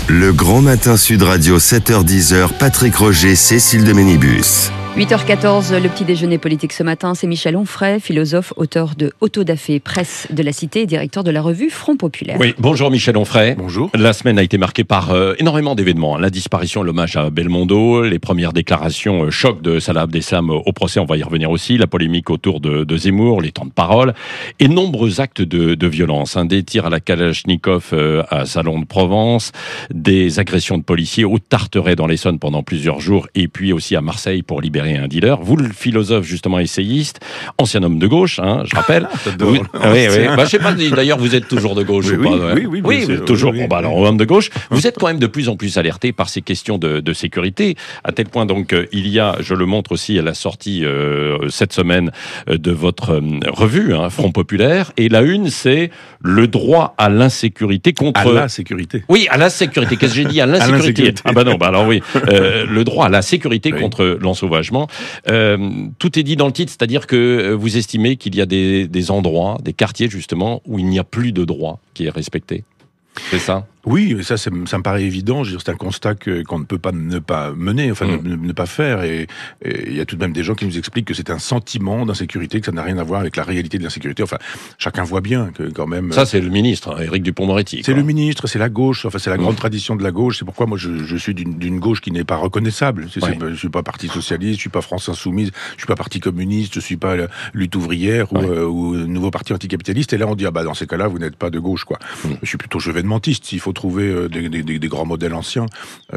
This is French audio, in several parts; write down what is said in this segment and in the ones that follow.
Le Grand Matin Sud Radio, 7h-10h, Patrick Roger, Cécile de Ménibus. 8h14, le petit déjeuner politique ce matin, c'est Michel Onfray, philosophe, auteur de Autodafé, presse de la Cité et directeur de la revue Front Populaire. Oui, bonjour Michel Onfray. Bonjour. La semaine a été marquée par énormément d'événements. La disparition et l'hommage à Belmondo, les premières déclarations choc de Salah Abdeslam au procès, on va y revenir aussi, la polémique autour de Zemmour, les temps de parole, et nombreux actes de violence. Des tirs à la Kalachnikov à Salon de Provence, des agressions de policiers au Tarteret dans l'Essonne pendant plusieurs jours, et puis aussi à Marseille pour libérer un dealer. Vous, le philosophe justement essayiste, ancien homme de gauche, je rappelle. Oui. Je sais pas, d'ailleurs vous êtes toujours de gauche ou pas. Oui, vous êtes toujours. Bon, alors homme de gauche, vous êtes quand même de plus en plus alerté par ces questions de sécurité, à tel point donc il y a, je le montre aussi à la sortie cette semaine de votre revue, Front Populaire, et la une c'est le droit à l'insécurité contre. À la sécurité. Oui, à la sécurité. Qu'est-ce que j'ai dit? À l'insécurité. Ah bah non, alors oui. Le droit à la sécurité contre l'ensauvagement. Tout est dit dans le titre, c'est-à-dire que vous estimez qu'il y a des endroits, des quartiers justement, où il n'y a plus de droit qui est respecté. C'est ça? Oui, mais ça me paraît évident. Je veux dire, c'est un constat qu'on ne peut pas ne pas mener, enfin ne pas faire. Et il y a tout de même des gens qui nous expliquent que c'est un sentiment d'insécurité, que ça n'a rien à voir avec la réalité de l'insécurité. Enfin, chacun voit bien que quand même. Ça, c'est le ministre, Éric Dupond-Moretti. C'est le ministre, c'est la gauche. Enfin, c'est la grande tradition de la gauche. C'est pourquoi moi je suis d'une gauche qui n'est pas reconnaissable. Je suis pas Parti socialiste, je suis pas France Insoumise, je suis pas Parti communiste, je suis pas Lutte ouvrière ou Nouveau Parti anticapitaliste. Et là, on dit dans ces cas-là, vous n'êtes pas de gauche, quoi. Je suis plutôt chevènementiste. S'il faut trouver des grands modèles anciens.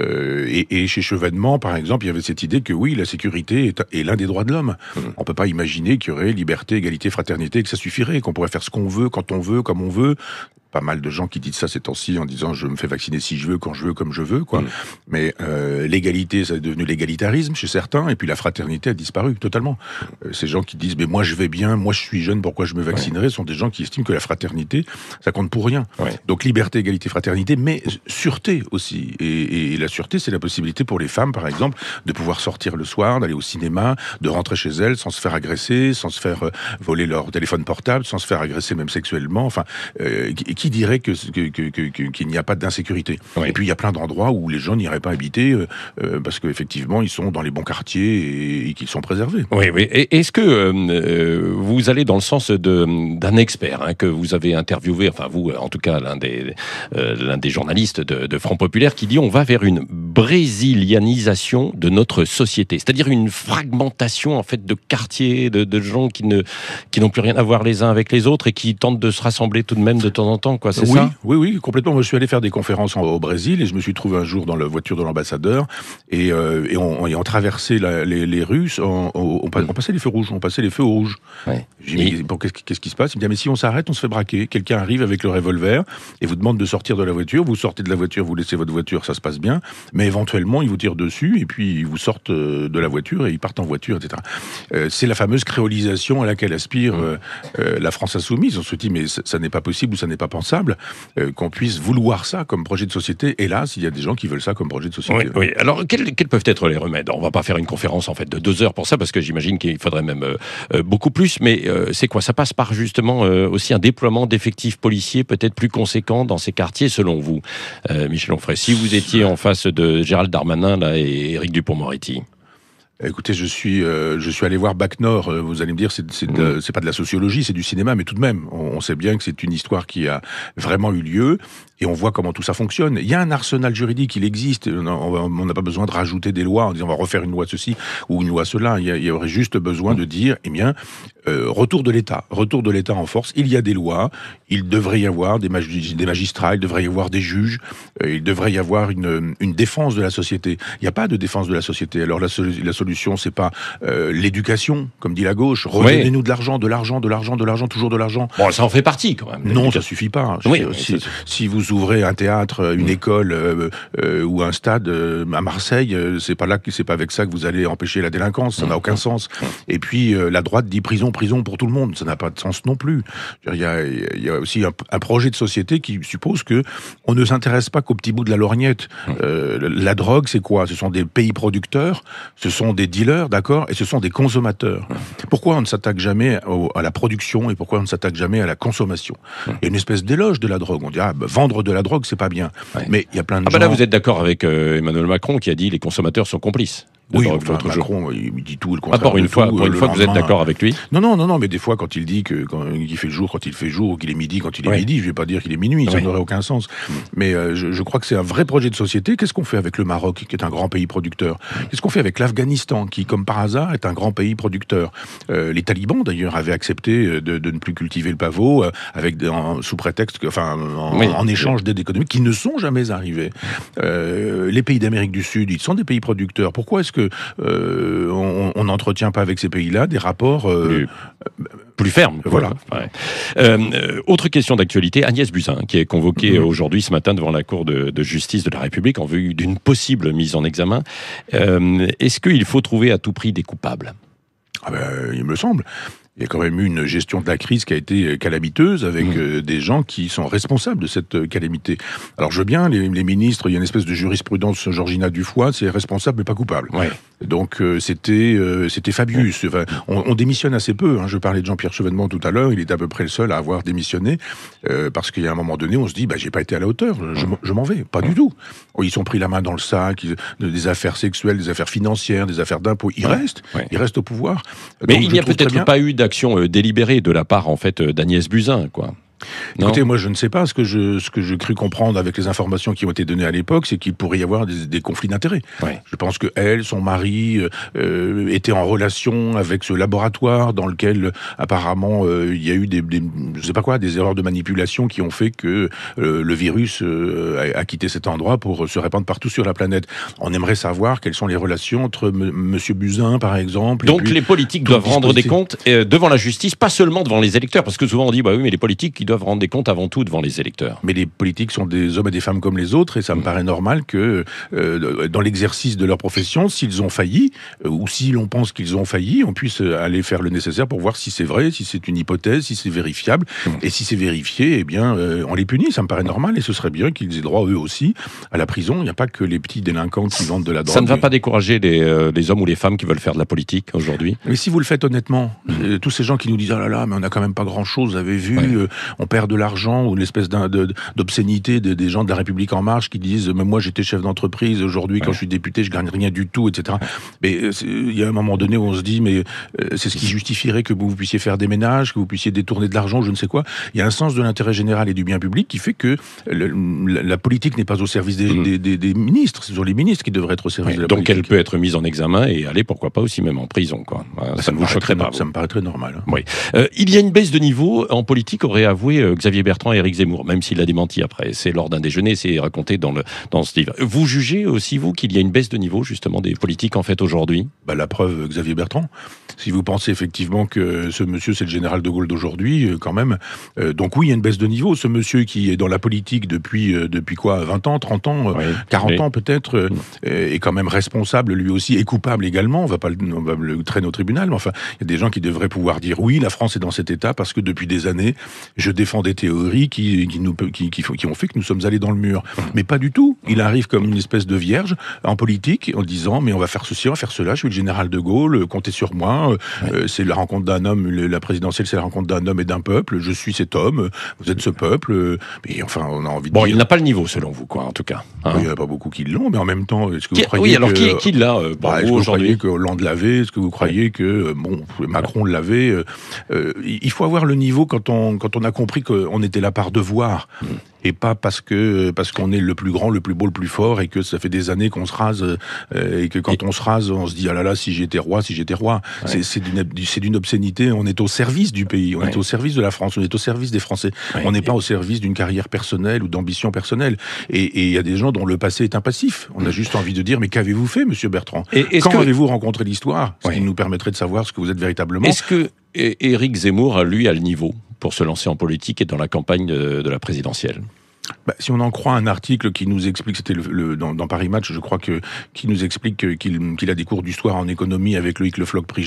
Et chez Chevènement, par exemple, il y avait cette idée que oui, la sécurité est l'un des droits de l'homme. On peut pas imaginer qu'il y aurait liberté, égalité, fraternité, que ça suffirait, qu'on pourrait faire ce qu'on veut, quand on veut, comme on veut. Pas mal de gens qui disent ça ces temps-ci en disant je me fais vacciner si je veux, quand je veux, comme je veux, quoi. Mais l'égalité, ça est devenu l'égalitarisme chez certains, et puis la fraternité a disparu totalement. Ces gens qui disent mais moi je vais bien, moi je suis jeune, pourquoi je me vaccinerai, sont des gens qui estiment que la fraternité ça compte pour rien. Donc liberté, égalité, fraternité, mais sûreté aussi. Et la sûreté, c'est la possibilité pour les femmes, par exemple, de pouvoir sortir le soir, d'aller au cinéma, de rentrer chez elles sans se faire agresser, sans se faire voler leur téléphone portable, sans se faire agresser même sexuellement. Enfin, qui dirait qu'il n'y a pas d'insécurité? Et puis il y a plein d'endroits où les gens n'iraient pas habiter parce qu'effectivement ils sont dans les bons quartiers et qu'ils sont préservés. Oui. Et est-ce que vous allez dans le sens d'un expert que vous avez interviewé, enfin vous en tout cas l'un des journalistes de Front Populaire, qui dit on va vers une brésilianisation de notre société, c'est-à-dire une fragmentation en fait de quartiers, de gens qui n'ont plus rien à voir les uns avec les autres et qui tentent de se rassembler tout de même de temps en temps, quoi, c'est ça? Oui, complètement. Moi, je suis allé faire des conférences au Brésil et je me suis trouvé un jour dans la voiture de l'ambassadeur et on traversait les rues, on passait les feux rouges, J'ai dit, mais qu'est-ce qui se passe? Il me dit, mais si on s'arrête, on se fait braquer. Quelqu'un arrive avec le revolver et vous demande de sortir de la voiture, vous sortez de la voiture, vous laissez votre voiture, ça se passe bien, mais éventuellement, ils vous tirent dessus et puis ils vous sortent de la voiture et ils partent en voiture, etc. C'est la fameuse créolisation à laquelle aspire la France Insoumise. On se dit, mais ça n'est pas possible ou ça n'est pas pensable qu'on puisse vouloir ça comme projet de société. Hélas, il y a des gens qui veulent ça comme projet de société. Oui. Alors, quels peuvent être les remèdes? On va pas faire une conférence en fait de 2 heures pour ça, parce que j'imagine qu'il faudrait même beaucoup plus. Mais c'est quoi? Ça passe par justement aussi un déploiement d'effectifs policiers peut-être plus conséquent dans ces quartiers, selon vous, Michel Onfray. Si vous étiez en face de Gérald Darmanin là, et Éric Dupond-Moretti. Écoutez, je suis allé voir Bac Nord. Vous allez me dire, c'est pas de la sociologie, c'est du cinéma, mais tout de même, on sait bien que c'est une histoire qui a vraiment eu lieu. Et on voit comment tout ça fonctionne. Il y a un arsenal juridique, il existe. On n'a pas besoin de rajouter des lois en disant on va refaire une loi ceci ou une loi cela. Il y aurait juste besoin de dire, retour de l'État en force. Il y a des lois, il devrait y avoir des magistrats, il devrait y avoir des juges, il devrait y avoir une défense de la société. Il n'y a pas de défense de la société. Alors la solution, c'est pas l'éducation, comme dit la gauche. Redonnez-nous de l'argent, toujours de l'argent. Bon, ça en fait partie quand même. Non, ça suffit pas. Si vous ouvrez un théâtre, une école ou un stade à Marseille, c'est pas avec ça que vous allez empêcher la délinquance. Ça n'a aucun sens. Et puis la droite dit prison. prison pour tout le monde. Ça n'a pas de sens non plus. Il y a aussi un projet de société qui suppose que on ne s'intéresse pas qu'au petit bout de la lorgnette. La drogue, c'est quoi? Ce sont des pays producteurs, ce sont des dealers, d'accord, et ce sont des consommateurs. Pourquoi on ne s'attaque jamais à la production et pourquoi on ne s'attaque jamais à la consommation? Il y a une espèce d'éloge de la drogue. On dit vendre de la drogue, c'est pas bien. Mais il y a plein de gens. Là, vous êtes d'accord avec Emmanuel Macron qui a dit les consommateurs sont complices. Oui, enfin, Macron, il dit tout le contraire. Pour une fois, vous êtes d'accord avec lui? Non, mais des fois, quand il dit qu'il fait jour quand il fait jour, ou qu'il est midi quand il est midi, je vais pas dire qu'il est minuit, ça n'aurait aucun sens. Mais je crois que c'est un vrai projet de société. Qu'est-ce qu'on fait avec le Maroc, qui est un grand pays producteur? Qu'est-ce qu'on fait avec l'Afghanistan, qui, comme par hasard, est un grand pays producteur? Les talibans, d'ailleurs, avaient accepté de ne plus cultiver le pavot, sous prétexte, en échange d'aide économique, qui ne sont jamais arrivés. Les pays d'Amérique du Sud, ils sont des pays producteurs. Pourquoi est-ce que on n'entretient pas avec ces pays-là des rapports plus fermes? Voilà. Autre question d'actualité, Agnès Buzyn, qui est convoquée aujourd'hui, ce matin, devant la Cour de justice de la République en vue d'une possible mise en examen. Est-ce qu'il faut trouver à tout prix des coupables? Il me semble. Il y a quand même eu une gestion de la crise qui a été calamiteuse avec des gens qui sont responsables de cette calamité. Alors je veux bien, les ministres, il y a une espèce de jurisprudence Georgina Dufoy, c'est responsable mais pas coupable. Ouais. Donc c'était Fabius. Enfin, on démissionne assez peu. Je parlais de Jean-Pierre Chevènement tout à l'heure, il est à peu près le seul à avoir démissionné parce qu'il y a un moment donné, on se dit j'ai pas été à la hauteur, je m'en vais. Pas du tout. Ils sont pris la main dans le sac, des affaires sexuelles, des affaires financières, des affaires d'impôts. Ils restent au pouvoir. Mais donc, il n'y a peut-être pas eu d'action délibérée de la part en fait d'Agnès Buzyn, quoi. Écoutez, moi je ne sais pas. Ce que je crus comprendre avec les informations qui ont été données à l'époque, c'est qu'il pourrait y avoir des conflits d'intérêts. Ouais. Je pense que elle, son mari, étaient en relation avec ce laboratoire dans lequel apparemment il y a eu je sais pas quoi, des erreurs de manipulation qui ont fait que le virus a quitté cet endroit pour se répandre partout sur la planète. On aimerait savoir quelles sont les relations entre Monsieur Buzyn, par exemple. Donc les politiques doivent rendre des comptes devant la justice, pas seulement devant les électeurs, parce que souvent on dit oui, mais les politiques doivent rendre des comptes avant tout devant les électeurs. Mais les politiques sont des hommes et des femmes comme les autres, et ça me paraît normal que dans l'exercice de leur profession, s'ils ont failli, ou si l'on pense qu'ils ont failli, on puisse aller faire le nécessaire pour voir si c'est vrai, si c'est une hypothèse, si c'est vérifiable, et si c'est vérifié, eh bien, on les punit, ça me paraît normal, et ce serait bien qu'ils aient droit eux aussi à la prison. Il n'y a pas que les petits délinquants qui vendent de la drogue. Ça ne va pas décourager les hommes ou les femmes qui veulent faire de la politique aujourd'hui? Mais si vous le faites honnêtement, tous ces gens qui nous disent « Oh là là, mais on n'a quand même pas grand-chose, vous avez vu, on perd de l'argent », ou l'espèce d'obscénité des gens de la République En Marche qui disent « Mais moi j'étais chef d'entreprise, aujourd'hui quand je suis député je gagne rien du tout, etc. » Mais il y a un moment donné où on se dit « Mais c'est ce qui justifierait que vous puissiez faire des ménages, que vous puissiez détourner de l'argent, je ne sais quoi. » Il y a un sens de l'intérêt général et du bien public qui fait que la politique n'est pas au service des ministres, ce sont les ministres qui devraient être au service de la politique. Donc elle peut être mise en examen et aller pourquoi pas aussi même en prison, quoi. Ça ne vous choquerait pas? Ça me paraît très normal. Oui. Il y a une baisse de niveau en politique, aurait avoué Xavier Bertrand et Éric Zemmour, même s'il l'a démenti après. C'est lors d'un déjeuner, c'est raconté dans ce livre. Vous jugez aussi, vous, qu'il y a une baisse de niveau, justement, des politiques, en fait, aujourd'hui? La preuve, Xavier Bertrand. Si vous pensez effectivement que ce monsieur, c'est le général de Gaulle d'aujourd'hui, quand même. Donc oui, il y a une baisse de niveau. Ce monsieur qui est dans la politique depuis quoi, 20 ans, 30 ans, 40 ans peut-être, est quand même responsable, lui aussi, et coupable également. On va le traîner au tribunal, mais enfin, il y a des gens qui devraient pouvoir dire oui, la France est dans cet état parce que depuis des années, je défends des théories qui ont fait que nous sommes allés dans le mur. Mais pas du tout. Il arrive comme une espèce de vierge en politique en disant mais on va faire ceci, on va faire cela, je suis le général de Gaulle, comptez sur moi, c'est la rencontre d'un homme, la présidentielle c'est la rencontre d'un homme et d'un peuple, je suis cet homme, vous êtes ce peuple, mais enfin on a envie de dire... il n'a pas le niveau selon vous, quoi, en tout cas. Il n'y en a pas beaucoup qui l'ont, mais en même temps, est-ce que vous croyez alors qui l'a est-ce que vous croyez que Hollande l'avait? Est-ce que vous croyez que Macron l'avait? Il faut avoir le niveau quand on a compris qu'on était là par devoir. Et pas parce qu'on est le plus grand, le plus beau, le plus fort, et que ça fait des années qu'on se rase, et que quand on se rase, on se dit ah là là, si j'étais roi. Ouais. C'est d'une obscénité. On est au service du pays, on est au service de la France, on est au service des Français. On n'est pas au service d'une carrière personnelle ou d'ambition personnelle. Et il y a des gens dont le passé est impassif. On a juste envie de dire mais qu'avez-vous fait, Monsieur Bertrand? Quand avez-vous rencontré l'histoire? Ce qui nous permettrait de savoir ce que vous êtes véritablement. Est-ce que Éric Zemmour, lui, a le niveau pour se lancer en politique et dans la campagne de la présidentielle? Si on en croit un article qui nous explique, c'était dans Paris Match, je crois qui nous explique qu'il a des cours d'histoire en économie avec Loïc Le Floch-Prigent,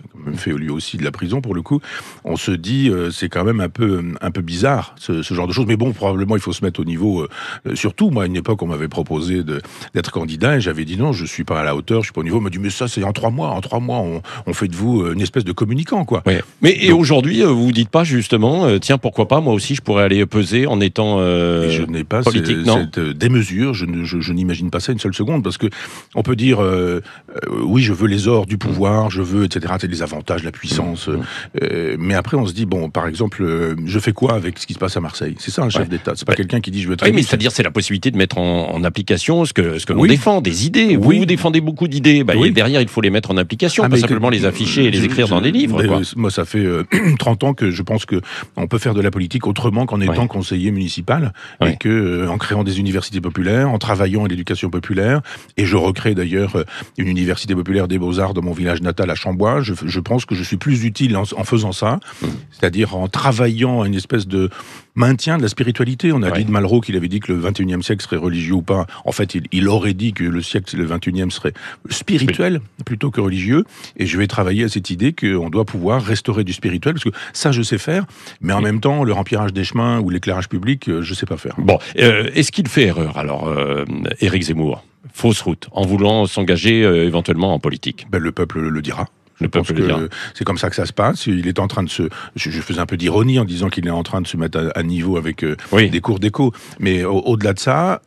même fait lui aussi de la prison pour le coup, on se dit c'est quand même un peu bizarre ce genre de choses. Mais bon, probablement il faut se mettre au niveau. Surtout, moi, à une époque, on m'avait proposé d'être candidat et j'avais dit non, je suis pas à la hauteur, je suis pas au niveau. On m'a dit mais ça c'est en 3 mois. En 3 mois, on fait de vous une espèce de communicant, quoi. Ouais. Mais et aujourd'hui, vous vous dites pas justement, tiens, pourquoi pas, moi aussi, je pourrais aller peser en étant je n'ai pas politique, cette démesure. Je n'imagine pas ça une seule seconde parce que on peut dire oui, je veux les ors du pouvoir, je veux etc. C'est les avantages, la puissance. Mais après, on se dit bon, par exemple, je fais quoi avec ce qui se passe à Marseille? C'est ça un chef d'État. C'est pas quelqu'un qui dit je veux être. Oui, mais c'est-à-dire c'est la possibilité de mettre en application ce que l'on défend, des idées. Vous défendez beaucoup d'idées. Et derrière, il faut les mettre en application, pas simplement les afficher et les écrire dans des livres. Quoi. Moi, ça fait 30 ans que je pense que on peut faire de la politique autrement qu'en étant conseiller municipal et que en créant des universités populaires, en travaillant à l'éducation populaire. Et je recrée d'ailleurs une université populaire des Beaux-Arts dans mon village natal à Chambois. Je pense que je suis plus utile en faisant ça, c'est-à-dire en travaillant à une espèce de maintien de la spiritualité. On a dit de Malraux qu'il avait dit que le 21e siècle serait religieux ou pas. En fait, il aurait dit que le 21e serait spirituel plutôt que religieux. Et je vais travailler à cette idée qu'on doit pouvoir restaurer du spirituel, parce que ça, je sais faire. Mais en même temps, le remplissage des chemins ou l'éclairage public, je sais pas faire. Bon, est-ce qu'il fait erreur, alors, Éric Zemmour? Fausse route, en voulant s'engager éventuellement en politique? Le peuple le dira. Je pense que c'est comme ça que ça se passe. Il est en train de je faisais un peu d'ironie en disant qu'il est en train de se mettre à niveau avec des cours d'écho. Mais au-delà de ça,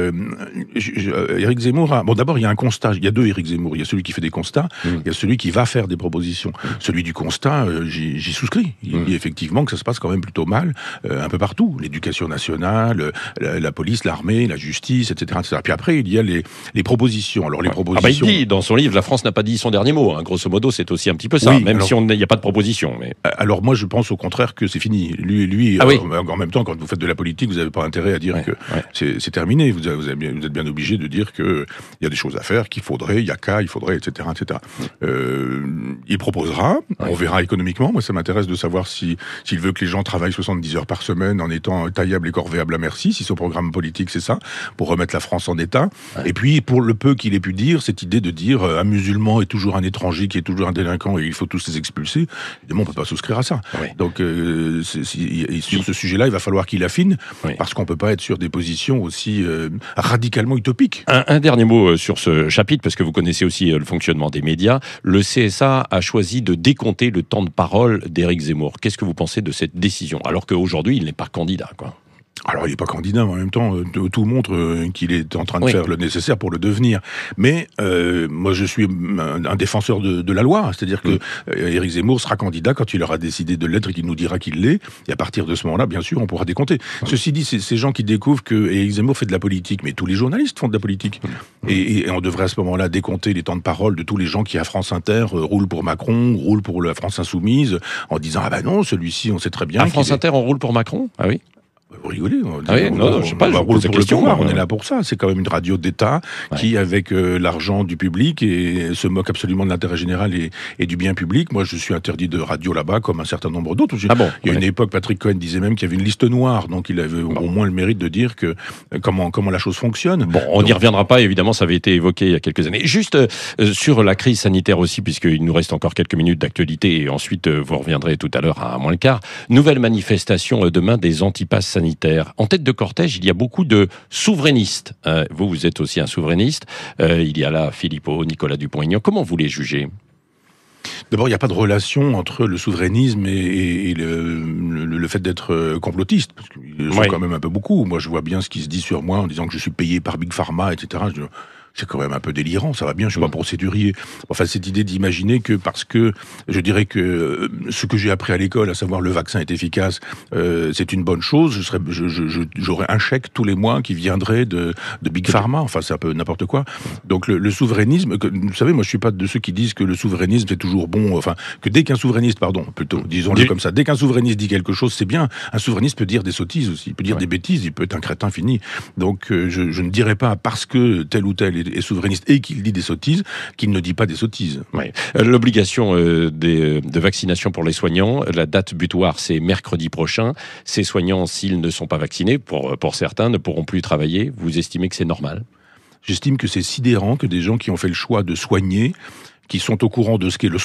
Éric Zemmour bon, d'abord, il y a un constat. Il y a 2 Éric Zemmour. Il y a celui qui fait des constats. Il y a celui qui va faire des propositions. Celui du constat, j'y souscris. Il dit effectivement que ça se passe quand même plutôt mal, un peu partout. L'éducation nationale, la police, l'armée, la justice, etc., etc. Puis après, il y a les propositions. Alors, les propositions. Il dit, dans son livre, la France n'a pas dit son dernier mot. Grosso modo, c'est aussi un petit peu ça, même si il n'y a pas de proposition. Mais... Alors moi, je pense au contraire que c'est fini. Lui en même temps, quand vous faites de la politique, vous n'avez pas intérêt à dire que c'est terminé. Vous êtes bien obligé de dire qu'il y a des choses à faire, qu'il faudrait, il faudrait, etc. etc. Il proposera, on verra économiquement. Moi, ça m'intéresse de savoir s'il veut que les gens travaillent 70 heures par semaine en étant taillables et corvéables à merci, si son programme politique c'est ça, pour remettre la France en état. Et puis, pour le peu qu'il ait pu dire, cette idée de dire un musulman est toujours un étranger qui est toujours un délinquants et il faut tous les expulser, évidemment, on ne peut pas souscrire à ça. Donc, sur ce sujet-là, il va falloir qu'il affine, parce qu'on ne peut pas être sur des positions aussi radicalement utopiques. Un dernier mot sur ce chapitre, parce que vous connaissez aussi le fonctionnement des médias. Le CSA a choisi de décompter le temps de parole d'Éric Zemmour. Qu'est-ce que vous pensez de cette décision, alors qu'aujourd'hui, il n'est pas candidat, quoi? Alors, il n'est pas candidat, mais en même temps, tout montre qu'il est en train de faire le nécessaire pour le devenir. Mais moi, je suis un défenseur de la loi. C'est-à-dire que Éric Zemmour sera candidat quand il aura décidé de l'être et qu'il nous dira qu'il l'est. Et à partir de ce moment-là, bien sûr, on pourra décompter. Ceci dit, c'est ces gens qui découvrent que Éric Zemmour fait de la politique, mais tous les journalistes font de la politique. Et on devrait à ce moment-là décompter les temps de parole de tous les gens qui, à France Inter, roulent pour Macron, roulent pour la France Insoumise, en disant « Ah ben non, celui-ci, on sait très bien... » À France Inter, on roule pour Macron? Ah oui. Vous rigolez, je sais pas, je pose la question. On est là pour ça. C'est quand même une radio d'État qui, avec l'argent du public, et se moque absolument de l'intérêt général et du bien public. Moi, je suis interdit de radio là-bas, comme un certain nombre d'autres. Il y a une époque, Patrick Cohen disait même qu'il y avait une liste noire, donc il avait au moins le mérite de dire que comment la chose fonctionne. Bon, on n'y reviendra pas, évidemment, ça avait été évoqué il y a quelques années. Juste sur la crise sanitaire aussi, puisqu'il nous reste encore quelques minutes d'actualité, et ensuite vous reviendrez tout à l'heure à moins le quart. Nouvelle manifestation demain des antipasses sanitaires. En tête de cortège, il y a beaucoup de souverainistes. Vous êtes aussi un souverainiste. Il y a là Philippot, Nicolas Dupont-Aignan. Comment vous les jugez ? D'abord, il n'y a pas de relation entre le souverainisme et le fait d'être complotiste, parce qu'ils sont quand même un peu beaucoup. Moi, je vois bien ce qui se dit sur moi en disant que je suis payé par Big Pharma, etc. C'est quand même un peu délirant, ça va bien, je suis pas procédurier. Enfin, cette idée d'imaginer que parce que, je dirais que ce que j'ai appris à l'école, à savoir le vaccin est efficace, c'est une bonne chose, j'aurais un chèque tous les mois qui viendrait de Big Pharma, enfin c'est un peu n'importe quoi. Donc le souverainisme, vous savez, moi je suis pas de ceux qui disent que le souverainisme c'est toujours bon, enfin, que dès qu'un souverainiste, disons-le comme ça, dès qu'un souverainiste dit quelque chose, c'est bien, un souverainiste peut dire des sottises aussi, il peut dire des bêtises, il peut être un crétin fini. Donc je ne dirais pas parce que tel ou tel est souverainiste et qu'il dit des sottises, qu'il ne dit pas des sottises. L'obligation de vaccination pour les soignants, la date butoir c'est mercredi prochain. Ces soignants, s'ils ne sont pas vaccinés, pour certains, ne pourront plus travailler. Vous estimez que c'est normal ? J'estime que c'est sidérant que des gens qui ont fait le choix de soigner, qui sont au courant de ce qu'est le soin,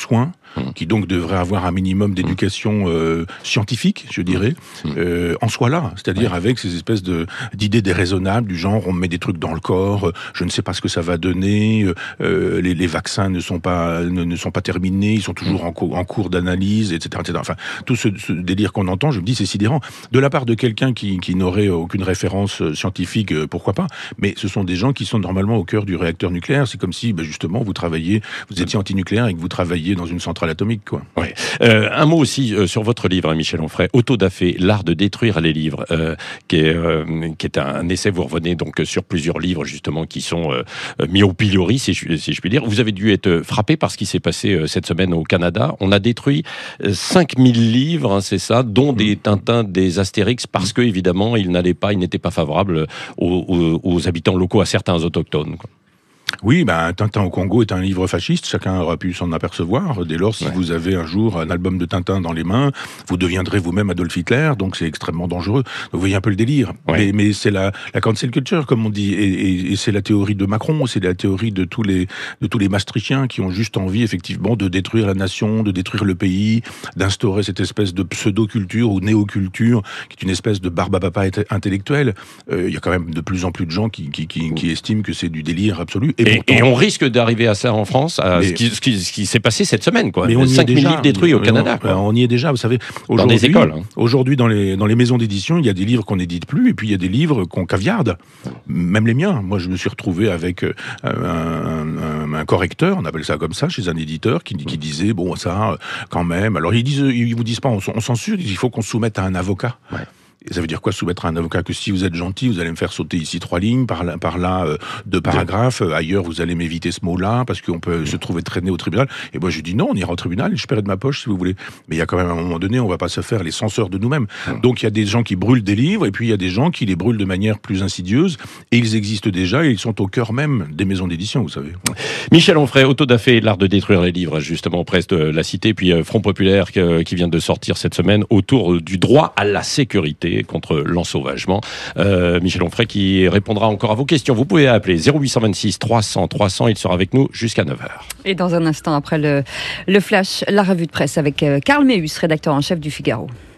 qui donc devrait avoir un minimum d'éducation scientifique, je dirais, en soit là, c'est-à-dire avec ces espèces d'idées déraisonnables du genre on met des trucs dans le corps, je ne sais pas ce que ça va donner, les vaccins ne sont pas terminés, ils sont toujours en cours d'analyse, etc., etc. Enfin, tout ce délire qu'on entend, je me dis c'est sidérant. De la part de quelqu'un qui n'aurait aucune référence scientifique, pourquoi pas, mais ce sont des gens qui sont normalement au cœur du réacteur nucléaire. C'est comme si, justement, vous étiez anti-nucléaire et que vous travailliez dans une centrale atomique, quoi. Ouais. Un mot aussi sur votre livre, Michel Onfray, Autodafé, l'art de détruire les livres, qui est un essai. Vous revenez donc sur plusieurs livres justement qui sont mis au pilori, si je puis dire. Vous avez dû être frappé par ce qui s'est passé cette semaine au Canada. On a détruit 5000 livres, hein, c'est ça, dont des Tintins, des Astérix, parce que évidemment ils n'étaient pas favorables aux habitants locaux, à certains autochtones, quoi. Oui, Tintin au Congo est un livre fasciste, chacun aura pu s'en apercevoir. Dès lors, si vous avez un jour un album de Tintin dans les mains, vous deviendrez vous-même Adolf Hitler, donc c'est extrêmement dangereux. Donc vous voyez un peu le délire. Ouais. Mais c'est la cancel culture, comme on dit, et c'est la théorie de Macron, c'est la théorie de tous les Maastrichtiens qui ont juste envie, effectivement, de détruire la nation, de détruire le pays, d'instaurer cette espèce de pseudo-culture ou néo-culture, qui est une espèce de barbe à papa intellectuelle. Il y a quand même de plus en plus de gens qui estiment que c'est du délire absolu. Et on risque d'arriver à ça en France, ce qui s'est passé cette semaine, quoi. Mais on 5000 livres détruits au Canada. On y est déjà, vous savez. Dans des écoles. Aujourd'hui, dans les maisons d'édition, il y a des livres qu'on n'édite plus, et puis il y a des livres qu'on caviarde. Même les miens. Moi, je me suis retrouvé avec un correcteur, on appelle ça comme ça, chez un éditeur, qui disait, bon, ça, quand même. Alors, ils vous disent pas, on censure, il faut qu'on soumette à un avocat. Ouais. Et ça veut dire quoi, soumettre à un avocat? Que si vous êtes gentil, vous allez me faire sauter ici 3 lignes, par là 2 paragraphes, ailleurs vous allez m'éviter ce mot-là, parce qu'on peut se trouver traîné au tribunal. Et moi je dis non, on ira au tribunal, je paierai de ma poche si vous voulez. Mais il y a quand même un moment donné, on va pas se faire les censeurs de nous-mêmes. Donc il y a des gens qui brûlent des livres, et puis il y a des gens qui les brûlent de manière plus insidieuse, et ils existent déjà, et ils sont au cœur même des maisons d'édition, vous savez. Michel Onfray, Autodafé, l'art de détruire les livres, justement, presse de la Cité, puis Front Populaire qui vient de sortir cette semaine autour du droit à la sécurité contre l'ensauvagement. Michel Onfray qui répondra encore à vos questions. Vous pouvez appeler 0826 300 300, il sera avec nous jusqu'à 9h. Et dans un instant, après le flash, la revue de presse avec Karl Meus, rédacteur en chef du Figaro.